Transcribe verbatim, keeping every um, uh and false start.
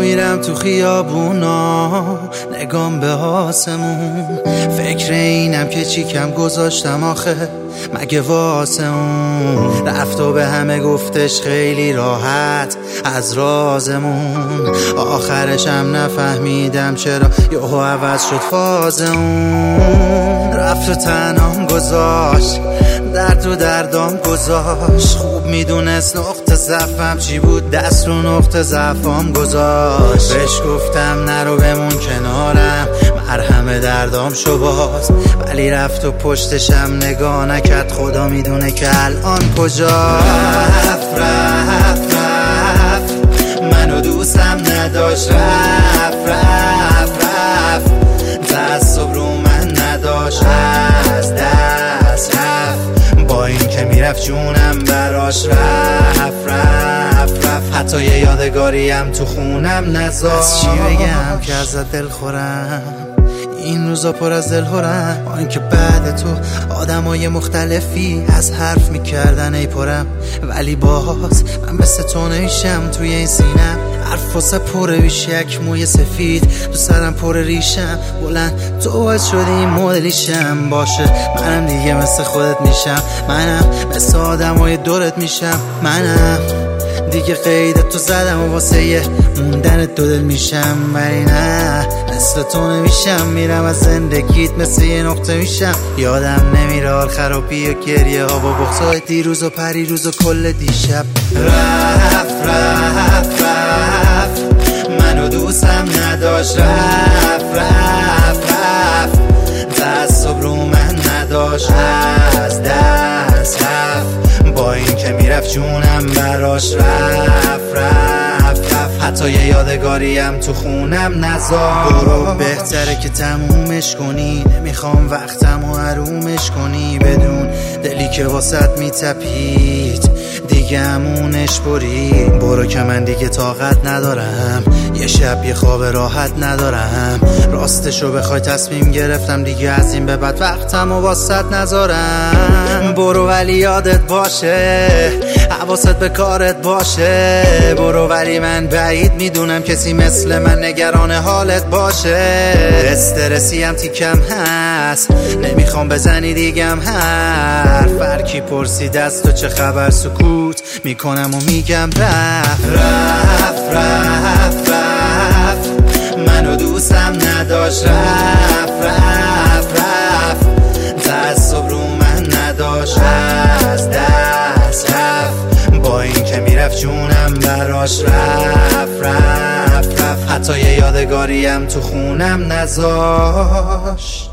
میرم تو خیابونا نگام به آسمون، فکر اینم که چی کم گذاشتم آخه مگه واسه اون. رفت و به همه گفتش خیلی راحت از رازمون، آخرش هم نفهمیدم چرا یهو عوض شد فاز اون. رفت و تنهام گذاشت، درد و دردام گذاشت، خوب میدونست نقطه ضعفم چی بود، دست رو نقطه ضعفام گذاشت. بهش گفتم نرو بمون کنارم، مرهم دردام شو باز، ولی رفت و پشتشم نگاه نکرد، خدا میدونه که الان کجا. رفت رفت رفت منو دوستم نداشت، رفت رفت رفت تعصب رو من نداشت، از دست رفت با این که میرفت جونم براش، رفت رفت رفت حتی یه یادگاریم تو خونم نذاشت. از چی بگم که ازت دل خورم، این روزا پر از دلهورم، با اینکه بعد تو آدمای مختلفی از حرف میکردن ای پرم، ولی باز من مثل تو نمیشم توی این سینم. حرف واسه پره بیش یک موی سفید، تو سرم پر ریشم بلند، تو باید شدی این مدلیشم. باشه منم دیگه مثل خودت میشم، منم مثل آدمای دورت میشم، منم دیگه قید تو زدم و واسه یه موندن دو دل میشم، ولی نه مثل تو نمیشم. میرم از زندگیت مثل یه نقطه میشم، یادم نمیره حال خرابی و گریه ها با بغضای دیروز و پریروز و کل دیشب. رفت رفت رفت منو دوستم نداشت، رفت رفت رفت تعصب رو من نداشت، از دست رفت با این که میرفت جونم براش، رفت رفت رفت حتی یه یادگاریم تو خونم نذاشت. برو بهتره که تمومش کنی، نمیخوام وقتم و حرومش کنی، بدون دلی که واسط میتپید دیگه همونش بری. برو که من دیگه طاقت ندارم، یه شب یه خواب راحت ندارم، راستشو بخوای تصمیم گرفتم دیگه از این به بعد وقتم و واسط نذارم. برو ولی یادت باشه، حواست به کارت باشه، برو ولی من بعید میدونم کسی مثل من نگران حالت باشه. استرسی هم تیکم هست، نمیخوام بزنی دیگم حرف، هرکی پرسید از تو چه خبر سکوت میکنم و میگم رفت رفت رفت رفت منو دوستم نداشت، رفت رفت رفت تعصب رو من نداشت، از دست رفت با این که میرفت جونم براش، رفت رفت رفت حتی یه یادگاریم تو خونم نذاشت.